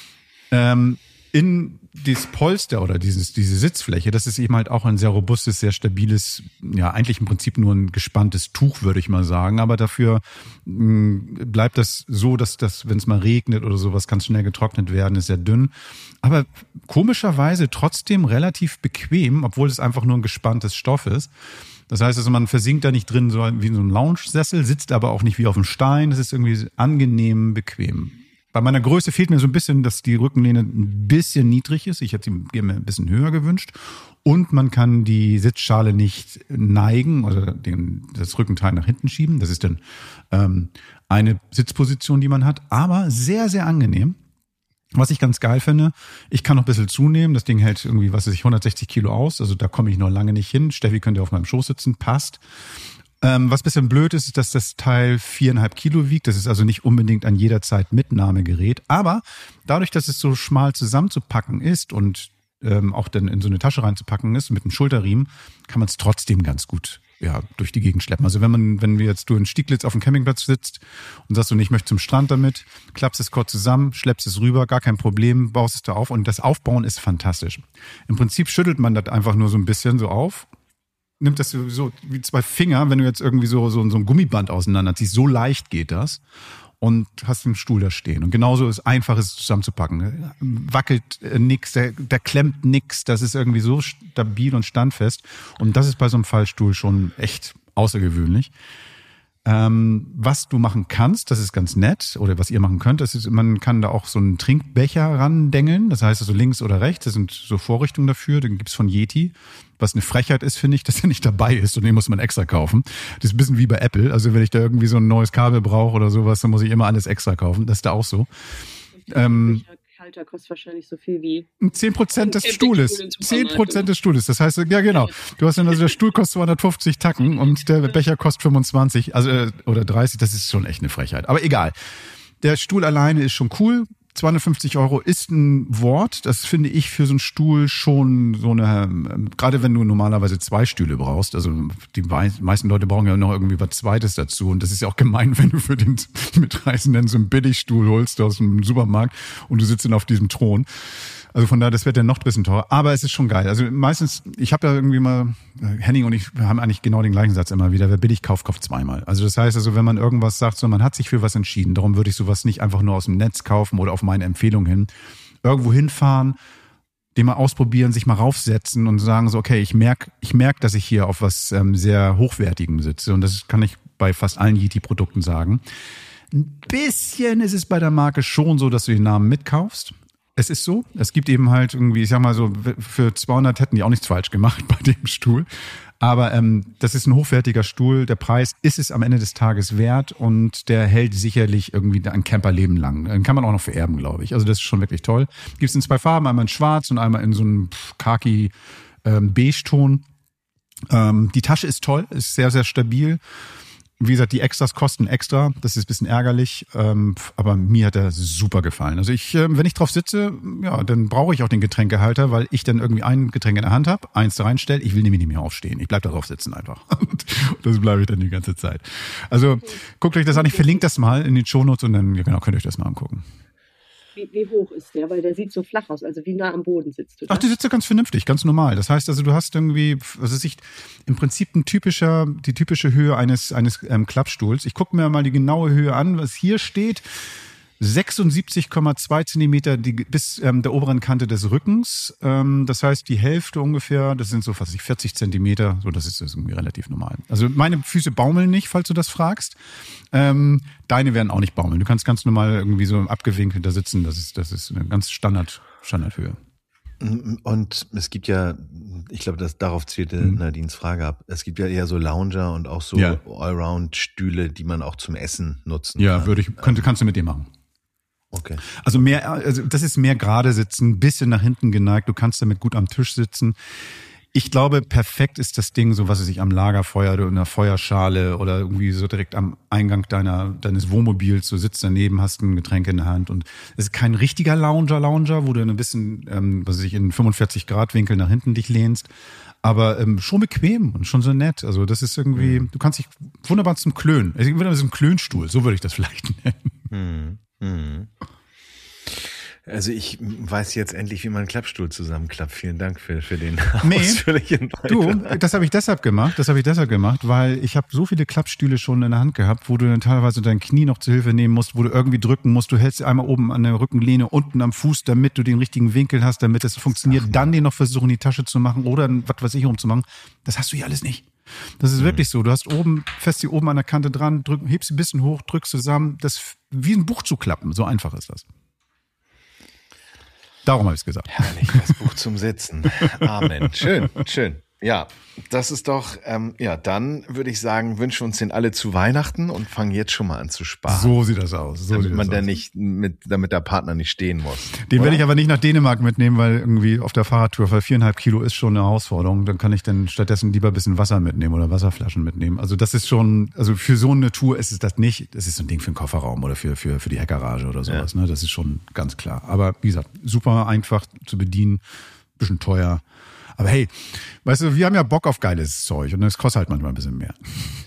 Ähm, in dieses Polster oder dieses, diese Sitzfläche, das ist eben halt auch ein sehr robustes, sehr stabiles, ja eigentlich im Prinzip nur ein gespanntes Tuch, würde ich mal sagen. Aber dafür mh, bleibt das so, dass das, wenn es mal regnet oder sowas, kann es schnell getrocknet werden, ist sehr dünn. Aber komischerweise trotzdem relativ bequem, obwohl es einfach nur ein gespanntes Stoff ist. Das heißt also, man versinkt da nicht drin so wie in so einem Lounge-Sessel, sitzt aber auch nicht wie auf dem Stein. Das ist irgendwie angenehm bequem. Bei meiner Größe fehlt mir so ein bisschen, dass die Rückenlehne ein bisschen niedrig ist. Ich hätte sie mir ein bisschen höher gewünscht. Und man kann die Sitzschale nicht neigen oder den, das Rückenteil nach hinten schieben. Das ist dann ähm, eine Sitzposition, die man hat. Aber sehr, sehr angenehm. Was ich ganz geil finde, ich kann noch ein bisschen zunehmen. Das Ding hält irgendwie, was weiß ich, hundertsechzig Kilo aus. Also da komme ich noch lange nicht hin. Steffi könnte auf meinem Schoß sitzen, passt. Ähm, was ein bisschen blöd ist, ist, dass das Teil viereinhalb Kilo wiegt. Das ist also nicht unbedingt ein jederzeit Mitnahmegerät. Aber dadurch, dass es so schmal zusammenzupacken ist und ähm, auch dann in so eine Tasche reinzupacken ist mit einem Schulterriemen, kann man es trotzdem ganz gut ja, durch die Gegend schleppen. Also wenn man, wenn wir jetzt du in Stieglitz auf dem Campingplatz sitzt und sagst du, ich möchte zum Strand damit, klappst es kurz zusammen, schleppst es rüber, gar kein Problem, baust es da auf und das Aufbauen ist fantastisch. Im Prinzip schüttelt man das einfach nur so ein bisschen so auf, nimmt das so wie zwei Finger, wenn du jetzt irgendwie so, so, so ein Gummiband auseinanderziehst, so leicht geht das. und hast einen Stuhl da stehen. Und genauso ist einfach, es zusammenzupacken. Wackelt äh, nix, der, der klemmt nix, das ist irgendwie so stabil und standfest. Und das ist bei so einem Fallstuhl schon echt außergewöhnlich. Ähm, was du machen kannst, das ist ganz nett, oder was ihr machen könnt, das ist, man kann da auch so einen Trinkbecher randengeln, das heißt also links oder rechts, das sind so Vorrichtungen dafür, den gibt's von Yeti, was eine Frechheit ist, finde ich, dass er nicht dabei ist und den muss man extra kaufen. Das ist ein bisschen wie bei Apple, also wenn ich da irgendwie so ein neues Kabel brauche oder sowas, dann muss ich immer alles extra kaufen, das ist da auch so. Ähm, Halter kostet wahrscheinlich so viel wie zehn Prozent des Stuhles. zehn Prozent des Stuhles. Das heißt, ja genau. Du hast dann also, der Stuhl kostet zweihundertfünfzig Tacken und der Becher kostet fünfundzwanzig, also oder dreißig. Das ist schon echt eine Frechheit. Aber egal. Der Stuhl alleine ist schon cool. zweihundertfünfzig Euro ist ein Wort. Das finde ich für so einen Stuhl schon so eine, gerade wenn du normalerweise zwei Stühle brauchst. Also die meisten Leute brauchen ja noch irgendwie was Zweites dazu. Und das ist ja auch gemein, wenn du für den Mitreisenden so einen Billigstuhl holst aus dem Supermarkt und du sitzt dann auf diesem Thron. Also von daher, das wird dann noch ein bisschen teurer. Aber es ist schon geil. Also meistens, ich habe da irgendwie mal, Henning und ich haben eigentlich genau den gleichen Satz immer wieder. Wer billig kauft, kauft zweimal. Also das heißt also, wenn man irgendwas sagt, so man hat sich für was entschieden. Darum würde ich sowas nicht einfach nur aus dem Netz kaufen oder auf meine Empfehlung hin. Irgendwo hinfahren, den mal ausprobieren, sich mal raufsetzen und sagen so, okay, ich merke, ich merk, dass ich hier auf was ähm, sehr Hochwertigem sitze. Und das kann ich bei fast allen Yeti-Produkten sagen. Ein bisschen ist es bei der Marke schon so, dass du den Namen mitkaufst. Es ist so, es gibt eben halt irgendwie, ich sag mal so, für zweihundert hätten die auch nichts falsch gemacht bei dem Stuhl. Aber ähm, das ist ein hochwertiger Stuhl, der Preis ist es am Ende des Tages wert und der hält sicherlich irgendwie ein Camperleben lang. Den kann man auch noch vererben, glaube ich. Also das ist schon wirklich toll. Gibt es in zwei Farben, einmal in schwarz und einmal in so einem Khaki-Beige-Ton. Ähm, die Tasche ist toll, ist sehr, sehr stabil. Wie gesagt, die Extras kosten extra, das ist ein bisschen ärgerlich, ähm, aber mir hat er super gefallen. Also ich, äh, wenn ich drauf sitze, ja, dann brauche ich auch den Getränkehalter, weil ich dann irgendwie ein Getränk in der Hand habe, eins da reinstelle, ich will nämlich nicht mehr aufstehen, ich bleib da drauf sitzen einfach. Und das bleibe ich dann die ganze Zeit. Also guckt euch das an, ich verlinke das mal in den Shownotes und dann ja, genau, könnt ihr euch das mal angucken. Wie, wie hoch ist der? Weil der sieht so flach aus, also wie nah am Boden sitzt du da? Ach, der sitzt ja ganz vernünftig, ganz normal. Das heißt also, du hast irgendwie, was ist ich, im Prinzip ein typischer, die typische Höhe eines eines ähm, Klappstuhls. Ich gucke mir mal die genaue Höhe an, was hier steht. sechsundsiebzig Komma zwei Zentimeter die, bis ähm, der oberen Kante des Rückens. Ähm, das heißt, die Hälfte ungefähr, das sind so fast vierzig Zentimeter. So, das ist das irgendwie relativ normal. Also meine Füße baumeln nicht, falls du das fragst. Ähm, deine werden auch nicht baumeln. Du kannst ganz normal irgendwie so abgewinkelt da sitzen. Das ist, das ist eine ganz Standard, Standardhöhe. Und es gibt ja, ich glaube, dass darauf zielte mhm. Nadines Frage ab. Es gibt ja eher so Lounger und auch so ja. Allround-Stühle, die man auch zum Essen nutzen ja, kann. Ja, würde ich, könnte, kannst du mit dem machen. Okay. Also mehr, also das ist mehr gerade sitzen, bisschen nach hinten geneigt. Du kannst damit gut am Tisch sitzen. Ich glaube, perfekt ist das Ding, so was weiß ich, am Lagerfeuer oder in einer Feuerschale oder irgendwie so direkt am Eingang deiner deines Wohnmobils. Du sitzt daneben, hast ein Getränk in der Hand und es ist kein richtiger Lounger-Lounger, wo du ein bisschen, ähm, was weiß ich, in fünfundvierzig Grad Winkel nach hinten dich lehnst. Aber ähm, schon bequem und schon so nett. Also das ist irgendwie, mhm. du kannst dich wunderbar zum Klönen. Ich würde das ein Klönstuhl, so würde ich das vielleicht nennen. Mhm. Mhm. Also ich weiß jetzt endlich, wie man einen Klappstuhl zusammenklappt. Vielen Dank für, für den nee, ausführlichen Beitrag. Du, das habe ich deshalb gemacht, das habe ich deshalb gemacht, weil ich habe so viele Klappstühle schon in der Hand gehabt, wo du dann teilweise dein Knie noch zu Hilfe nehmen musst, wo du irgendwie drücken musst. Du hältst einmal oben an der Rückenlehne, unten am Fuß, damit du den richtigen Winkel hast, damit es funktioniert. Ach, dann den noch versuchen, in die Tasche zu machen oder was weiß ich umzumachen. Das hast du hier alles nicht. Das ist mhm. wirklich so. Du hast oben, fest hier oben an der Kante dran, drück, hebst ein bisschen hoch, drückst zusammen. Das ist wie ein Buch zu klappen. So einfach ist das. Darum habe ich es gesagt. Herrlich, das Buch zum Sitzen. Amen. Schön, schön. Ja, das ist doch, ähm, ja, dann würde ich sagen, wünschen wir uns den alle zu Weihnachten und fangen jetzt schon mal an zu sparen. So sieht das aus. So damit sieht man das dann aus. nicht mit, damit der Partner nicht stehen muss. Den oder? werde ich aber nicht nach Dänemark mitnehmen, weil irgendwie auf der Fahrradtour, weil viereinhalb Kilo ist schon eine Herausforderung. Dann kann ich dann stattdessen lieber ein bisschen Wasser mitnehmen oder Wasserflaschen mitnehmen. Also das ist schon, also für so eine Tour ist es das nicht. Das ist so ein Ding für den Kofferraum oder für, für, für die Heckgarage oder sowas. Ja. Ne? Das ist schon ganz klar. Aber wie gesagt, super einfach zu bedienen, bisschen teuer. Aber hey, weißt du, wir haben ja Bock auf geiles Zeug und das kostet halt manchmal ein bisschen mehr.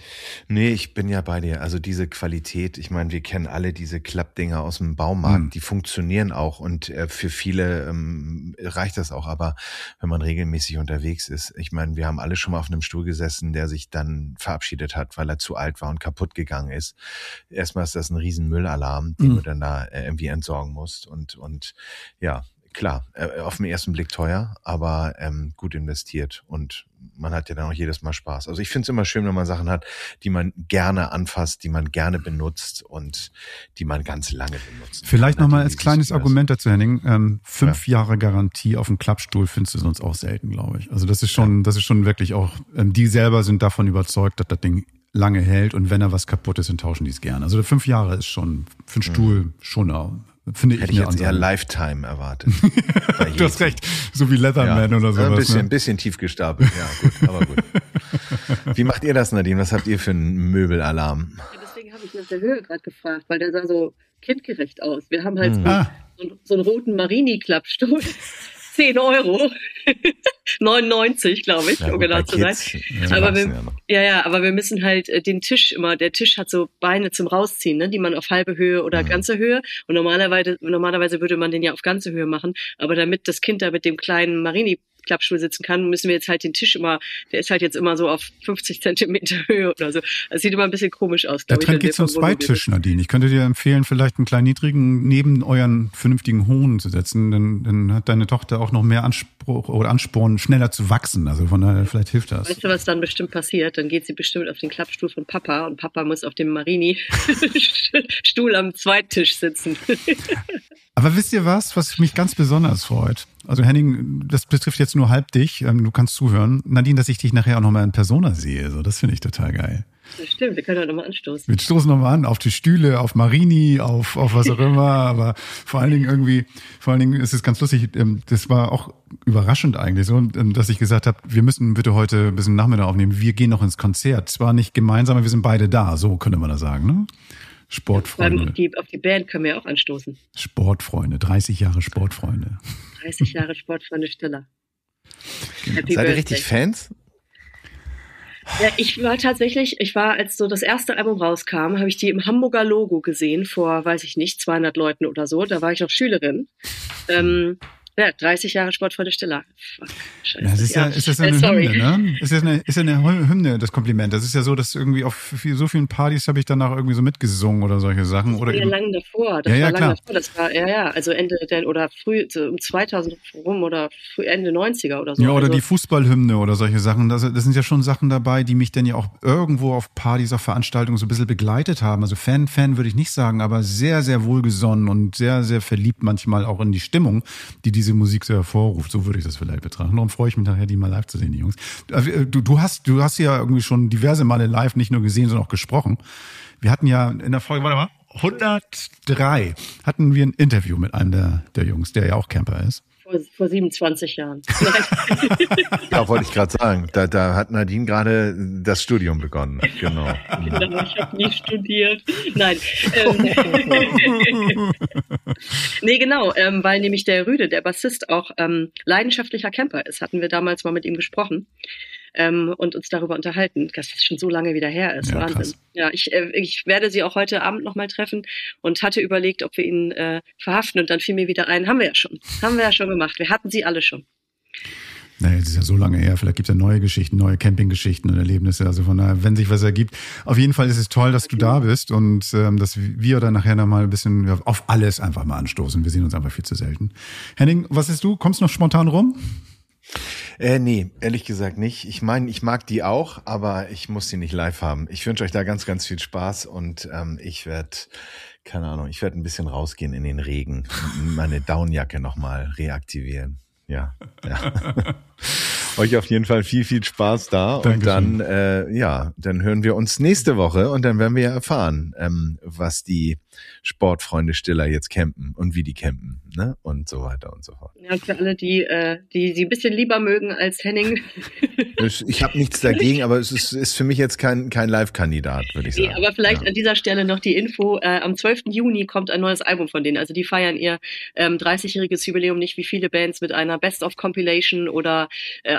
Nee, ich bin ja bei dir. Also diese Qualität, ich meine, wir kennen alle diese Klappdinger aus dem Baumarkt, mhm. die funktionieren auch und äh, für viele ähm, reicht das auch. Aber wenn man regelmäßig unterwegs ist, ich meine, wir haben alle schon mal auf einem Stuhl gesessen, der sich dann verabschiedet hat, weil er zu alt war und kaputt gegangen ist. Erstmal ist das ein riesen Müllalarm, den mhm. du dann da äh, irgendwie entsorgen musst und und ja. Klar, äh, auf den ersten Blick teuer, aber ähm, gut investiert und man hat ja dann auch jedes Mal Spaß. Also ich finde es immer schön, wenn man Sachen hat, die man gerne anfasst, die man gerne benutzt und die man ganz lange benutzt. Vielleicht nochmal als kleines Argument dazu, Henning, ähm, fünf ja. Jahre Garantie auf dem Klappstuhl findest du sonst auch selten, glaube ich. Also das ist schon, ja. das ist schon wirklich auch, ähm, die selber sind davon überzeugt, dass das Ding lange hält und wenn da was kaputt ist, dann tauschen die es gerne. Also fünf Jahre ist schon für einen Stuhl mhm. schon auch. Finde ich Hätte ich jetzt eher Lifetime erwartet. Du hast recht, so wie Leatherman ja, oder sowas. Ein bisschen, ne? ein bisschen tief gestapelt, ja gut, aber gut. Wie macht ihr das, Nadine? Was habt ihr für einen Möbelalarm? Ja, deswegen habe ich nach der Höhe gerade gefragt, weil der sah so kindgerecht aus. Wir haben halt Hm. so, Ah. so, so einen roten Marini-Klappstuhl. zehn Euro. neunundneunzig, glaube ich, Ja, um gut, genau bei zu sein. Kids, ja, Aber wachsen wir, ja noch. ja, ja, aber wir müssen halt äh, den Tisch immer, der Tisch hat so Beine zum Rausziehen, ne, die man auf halbe Höhe oder Mhm. ganze Höhe. Und normalerweise, normalerweise würde man den ja auf ganze Höhe machen. Aber damit das Kind da mit dem kleinen Marini Klappstuhl sitzen kann, müssen wir jetzt halt den Tisch immer, der ist halt jetzt immer so auf fünfzig Zentimeter Höhe oder so. Das sieht immer ein bisschen komisch aus, Der glaube ich. Trend wenn wir geht zum vom Wohnmobil Zweitisch, Nadine. Ich könnte dir empfehlen, vielleicht einen kleinen niedrigen neben euren vernünftigen hohen zu setzen. Dann, dann hat deine Tochter auch noch mehr Anspruch oder Ansporn, schneller zu wachsen. Also von daher, vielleicht hilft das. Weißt du, was dann bestimmt passiert? Dann geht sie bestimmt auf den Klappstuhl von Papa und Papa muss auf dem Marini-Stuhl am Zweittisch sitzen. Aber wisst ihr was, was mich ganz besonders freut? Also Henning, das betrifft jetzt nur halb dich. Ähm, Du kannst zuhören. Nadine, dass ich dich nachher auch nochmal in Persona sehe. So, das finde ich total geil. Das stimmt, wir können doch nochmal anstoßen. Wir stoßen nochmal an auf die Stühle, auf Marini, auf, auf was auch immer. Aber vor allen Dingen irgendwie, vor allen Dingen ist es ganz lustig. ähm, Das war auch überraschend eigentlich so, ähm, dass ich gesagt habe, wir müssen bitte heute ein bisschen Nachmittag aufnehmen. Wir gehen noch ins Konzert. Zwar nicht gemeinsam, aber wir sind beide da. So könnte man das sagen, ne? Sportfreunde. Auf die, auf die Band können wir auch anstoßen. Sportfreunde, dreißig Jahre Sportfreunde. dreißig Jahre Sportfreunde Stiller. Happy Seid ihr Birthday. richtig Fans? Ja, ich war tatsächlich, ich war, als so das erste Album rauskam, habe ich die im Hamburger Logo gesehen, vor, weiß ich nicht, zweihundert Leuten oder so. Da war ich noch Schülerin. Ähm, ja, dreißig Jahre Sportfreunde Stiller. Fuck, scheiße. Ja, es ist ja, ist das eine Äh, sorry. Hymne, ne? Ist das eine, ist ja eine Hymne, das Kompliment. Das ist ja so, dass irgendwie auf viel- so vielen Partys habe ich danach irgendwie so mitgesungen oder solche Sachen. Oder Das war ja eben, lang davor. Das Ja, ja, war lang klar. davor. Das war, ja, ja, also Ende der, oder früh, so um zweitausend rum oder früh, Ende neunziger oder so. ja, oder also, die Fußballhymne oder solche Sachen. Das, das sind ja schon Sachen dabei, die mich dann ja auch irgendwo auf Partys, auf Veranstaltungen so ein bisschen begleitet haben. Also Fan, Fan würde ich nicht sagen, aber sehr, sehr wohlgesonnen und sehr, sehr verliebt manchmal auch in die Stimmung, die diese Musik so hervorruft. So würde ich das vielleicht betrachten. Darum freue ich mich nachher, die mal live zu sehen, die Jungs. Du, du hast, du hast ja irgendwie schon diverse Male live nicht nur gesehen, sondern auch gesprochen. Wir hatten ja in der Folge, warte mal, hundertdrei hatten wir ein Interview mit einem der, der Jungs, der ja auch Camper ist. vor, vor siebenundzwanzig Jahren. Nein. Ja, wollte ich gerade sagen. Da, da hat Nadine gerade das Studium begonnen. Genau. Genau, ich habe nie studiert. Nein. Ähm, nee, genau, ähm, weil nämlich der Rüde, der Bassist, auch ähm, leidenschaftlicher Camper ist. Hatten wir damals mal mit ihm gesprochen ähm, und uns darüber unterhalten, dass das schon so lange wieder her ist. Ja, Wahnsinn. krass. Ja, ich, äh, ich werde sie auch heute Abend nochmal treffen und hatte überlegt, ob wir ihn äh, verhaften und dann fiel mir wieder ein, haben wir ja schon. Haben wir ja schon gemacht. Wir hatten sie alle schon. Naja, es ist ja so lange her. Vielleicht gibt es ja neue Geschichten, neue Campinggeschichten und Erlebnisse. Also von daher, wenn sich was ergibt. Auf jeden Fall ist es toll, dass du da bist und ähm, dass wir dann nachher nochmal ein bisschen ja, auf alles einfach mal anstoßen. Wir sehen uns einfach viel zu selten. Henning, was ist du? Kommst du noch spontan rum? Äh, nee, ehrlich gesagt nicht. Ich meine, ich mag die auch, aber ich muss sie nicht live haben. Ich wünsche euch da ganz, ganz viel Spaß und ähm, ich werde, keine Ahnung, ich werde ein bisschen rausgehen in den Regen, meine Downjacke nochmal reaktivieren. Ja, ja. Euch auf jeden Fall viel, viel Spaß da. Und Dankeschön. dann, äh, ja, dann hören wir uns nächste Woche und dann werden wir ja erfahren, ähm, was die Sportfreunde Stiller jetzt campen und wie die campen, ne? Und so weiter und so fort. Ja, für alle, die, äh, die sie ein bisschen lieber mögen als Henning. Es- Ich habe nichts dagegen, aber es ist, ist für mich jetzt kein, kein Live-Kandidat, würde ich Nee, sagen. aber vielleicht Ja. an dieser Stelle noch die Info, äh, am zwölften Juni kommt ein neues Album von denen. Also die feiern ihr ähm, dreißigjähriges Jubiläum, nicht wie viele Bands mit einer Best-of-Compilation oder äh,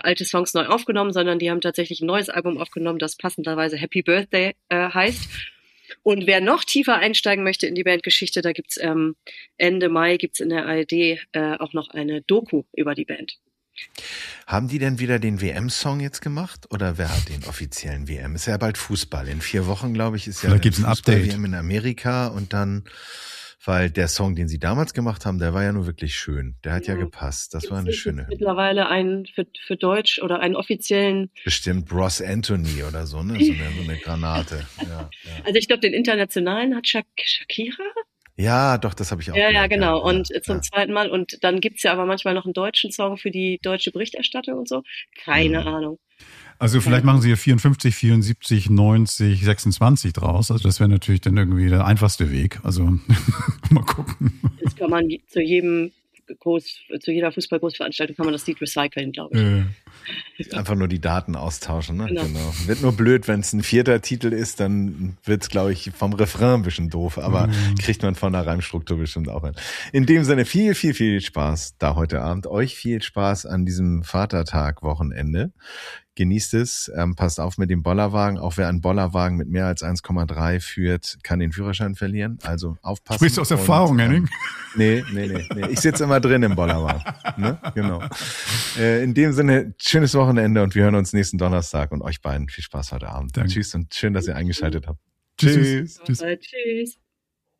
alte Songs neu aufgenommen, sondern die haben tatsächlich ein neues Album aufgenommen, das passenderweise Happy Birthday äh, heißt. Und wer noch tiefer einsteigen möchte in die Bandgeschichte, da gibt's ähm, Ende Mai gibt's in der A R D äh, auch noch eine Doku über die Band. Haben die denn wieder den W M-Song jetzt gemacht? Oder wer hat den offiziellen W M? Ist ja bald Fußball. In vier Wochen, glaube ich, ist ja Vielleicht gibt's ein Update. W M in Amerika und dann, weil der Song, den sie damals gemacht haben, der war ja nur wirklich schön. Der hat ja, ja gepasst. Das war eine schöne Hymne. Mittlerweile einen für, für Deutsch oder einen offiziellen. Bestimmt Ross Anthony oder so, ne? So eine, so eine Granate. Ja, ja. Also ich glaube, den internationalen hat Shak- Shakira. Ja, doch, das habe ich auch Ja, gehört, ja, genau. Ja, und ja, zum ja. zweiten Mal. Und dann gibt's ja aber manchmal noch einen deutschen Song für die deutsche Berichterstattung und so. Keine Mhm. Ahnung. Also vielleicht machen sie ja vierundfünfzig, vierundsiebzig, neunzig, sechsundzwanzig draus. Also das wäre natürlich dann irgendwie der einfachste Weg. Also mal gucken. Das kann man zu jedem Groß, zu jeder Fußball-Großveranstaltung kann man das Lied recyceln, glaube ich. Äh, Einfach nur die Daten austauschen, ne? Genau. Genau. Wird nur blöd, wenn es ein vierter Titel ist, dann wird's, glaube ich, vom Refrain ein bisschen doof, aber Mhm. kriegt man von der Reimstruktur bestimmt auch hin. In dem Sinne viel, viel, viel Spaß da heute Abend. Euch viel Spaß an diesem Vatertag-Wochenende. Genießt es, ähm, passt auf mit dem Bollerwagen. Auch wer einen Bollerwagen mit mehr als eins Komma drei führt, kann den Führerschein verlieren. Also aufpassen. Sprichst du aus Und, Erfahrung, ähm, Henning? Nee, nee, nee, nee. Ich sitze immer drin im Bollerwagen. Ne? Genau. Äh, in dem Sinne, schönes Wochenende und wir hören uns nächsten Donnerstag und euch beiden viel Spaß heute Abend. Danke. Tschüss und schön, dass ihr eingeschaltet habt. Tschüss. Tschüss. Aber tschüss.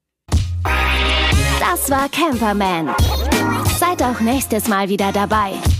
Das war Camperman. Seid auch nächstes Mal wieder dabei.